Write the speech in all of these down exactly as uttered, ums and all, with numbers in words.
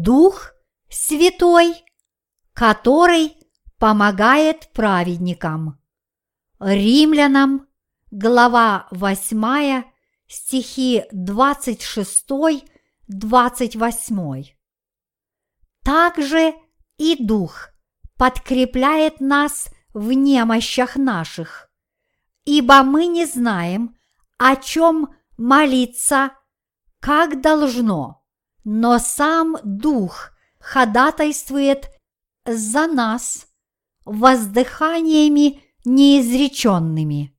Дух Святой, который помогает праведникам. Римлянам, глава восьмая, стихи двадцать шесть - двадцать восемь. Также и Дух подкрепляет нас в немощах наших, ибо мы не знаем, о чем молиться, как должно, но сам Дух ходатайствует за нас воздыханиями неизреченными.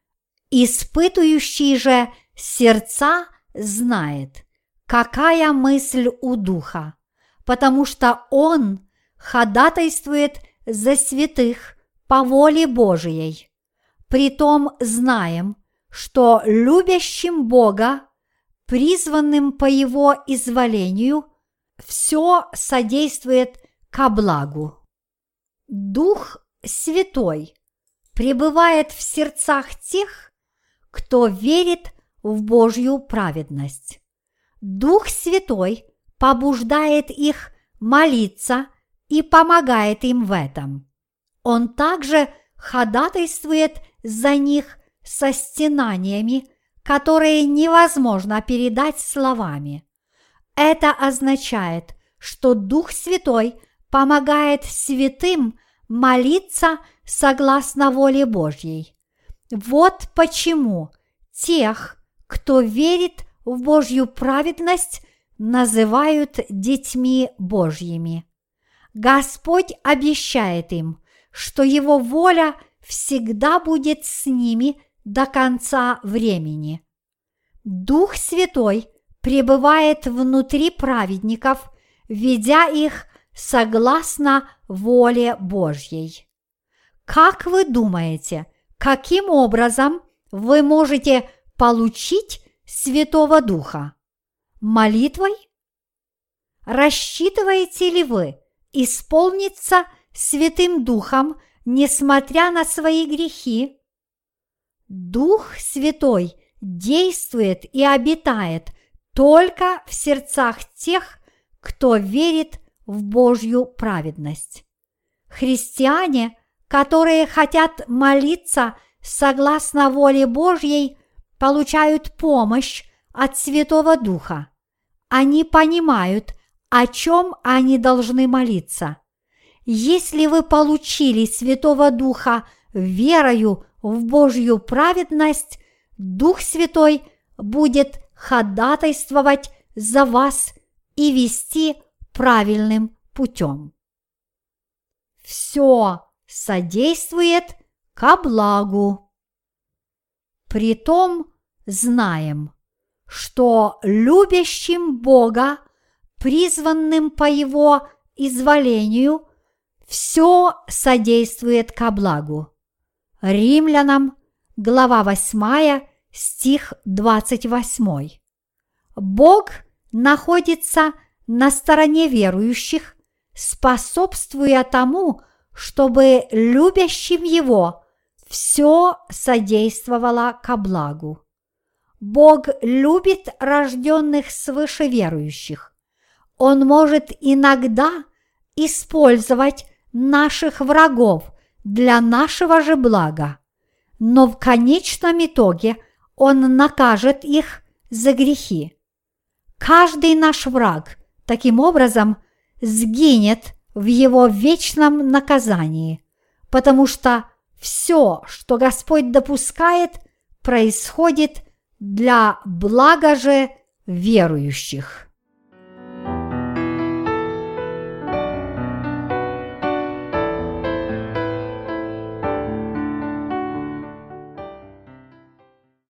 Испытующий же сердца знает, какая мысль у Духа, потому что Он ходатайствует за святых по воле Божией. Притом знаем, что любящим Бога, призванным по Его изволению, все содействует ко благу. Дух Святой пребывает в сердцах тех, кто верит в Божью праведность. Дух Святой побуждает их молиться и помогает им в этом. Он также ходатайствует за них со стенаниями, которые невозможно передать словами. Это означает, что Дух Святой помогает святым молиться согласно воле Божьей. Вот почему тех, кто верит в Божью праведность, называют детьми Божьими. Господь обещает им, что Его воля всегда будет с ними до конца времени. Дух Святой пребывает внутри праведников, ведя их согласно воле Божьей. Как вы думаете, каким образом вы можете получить Святого Духа? Молитвой? Рассчитываете ли вы исполниться Святым Духом, несмотря на свои грехи? Дух Святой действует и обитает только в сердцах тех, кто верит в Божью праведность. Христиане, которые хотят молиться согласно воле Божьей, получают помощь от Святого Духа. Они понимают, о чем они должны молиться. Если вы получили Святого Духа верою в Божью праведность, Дух Святой будет ходатайствовать за вас и вести правильным путем. Все содействует ко благу. Притом знаем, что любящим Бога, призванным по Его изволению, все содействует ко благу. Римлянам, глава восьмая, стих двадцать восемь. Бог находится на стороне верующих, способствуя тому, чтобы любящим Его все содействовало ко благу. Бог любит рожденных свыше верующих. Он может иногда использовать наших врагов для нашего же блага, но в конечном итоге Он накажет их за грехи. Каждый наш враг таким образом сгинет в его вечном наказании, потому что все, что Господь допускает, происходит для блага же верующих.